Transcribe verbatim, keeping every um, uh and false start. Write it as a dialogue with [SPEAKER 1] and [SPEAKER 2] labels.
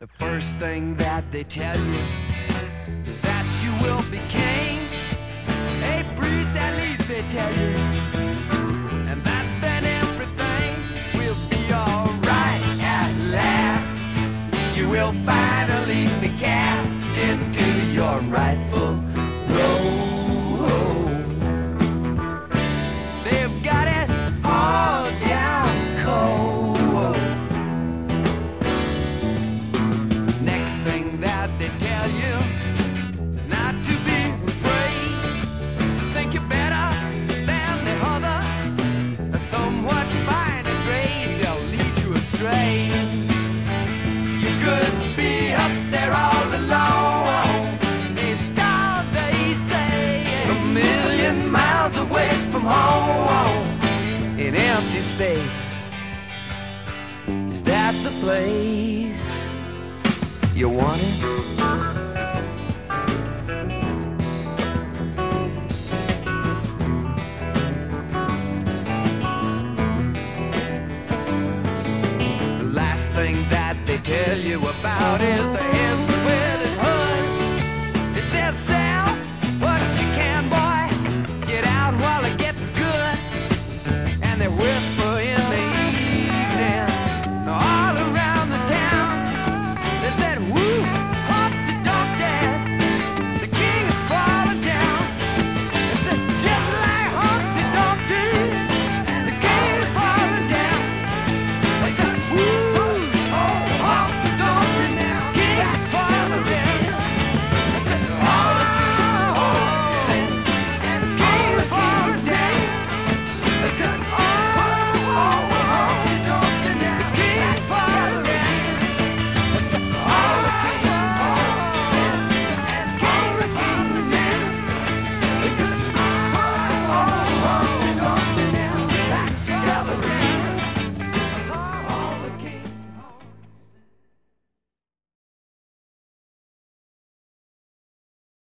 [SPEAKER 1] The first thing that they tell you is that you will be king. Hey, priest, at least they tell you, and that then everything will be alright at last. You will finally be cast into your rightful role. They've got it all down cold. Next thing that they tell you is not to be afraid. Think you're better than the other. A somewhat finer grade, they'll lead you astray. You could be up there all alone. A star, they say, a million miles away from home, in empty space. Is that the place you want it? The last thing that they tell you about is the husband with his hood. It says, Sam,